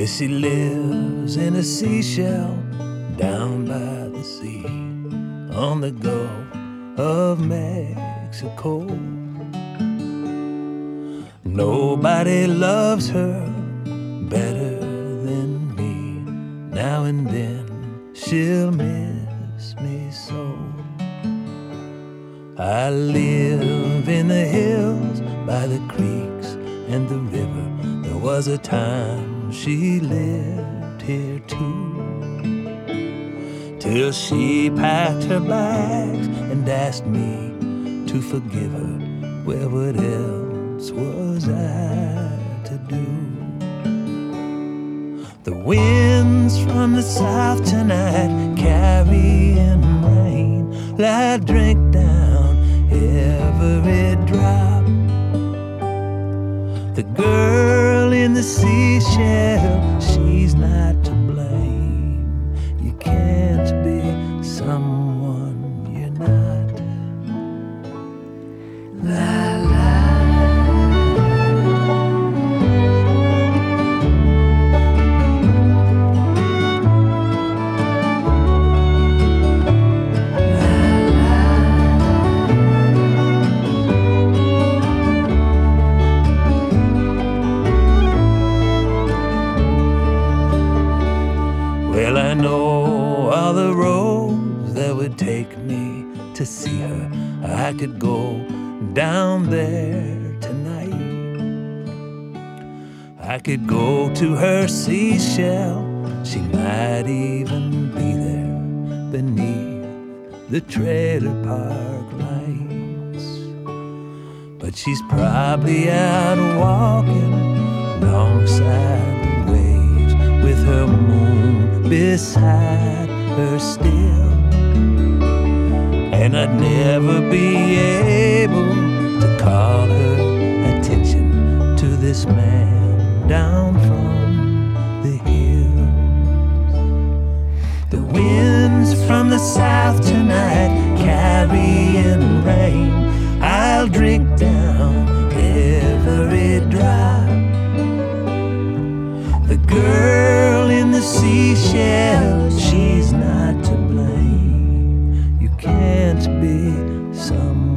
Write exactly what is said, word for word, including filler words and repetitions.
Well, she lives in a seashell down by the sea on the Gulf of Mexico. Nobody loves her better than me. Now and then she'll miss me so. I live in the hills by the creeks and the river. There was a time she lived here too, till she packed her bags and asked me to forgive her. Well, what else was I to do? The winds from the south tonight carrying rain, I drink down every drop. The girl in the seashell, she's not to blame. You can't be someone you're not. La la. Well, I know all the roads that would take me to see her. I could go down there tonight. I could go to her seashell. She might even be there beneath the trailer park lights. But she's probably out walking alongside the waves with her moon beside her still. And I'd never be able to call her attention to this man down from the hills. The winds from the south tonight carrying rain, I'll drink down every drop. The girl in the seashell, she's not to blame. You can't be someone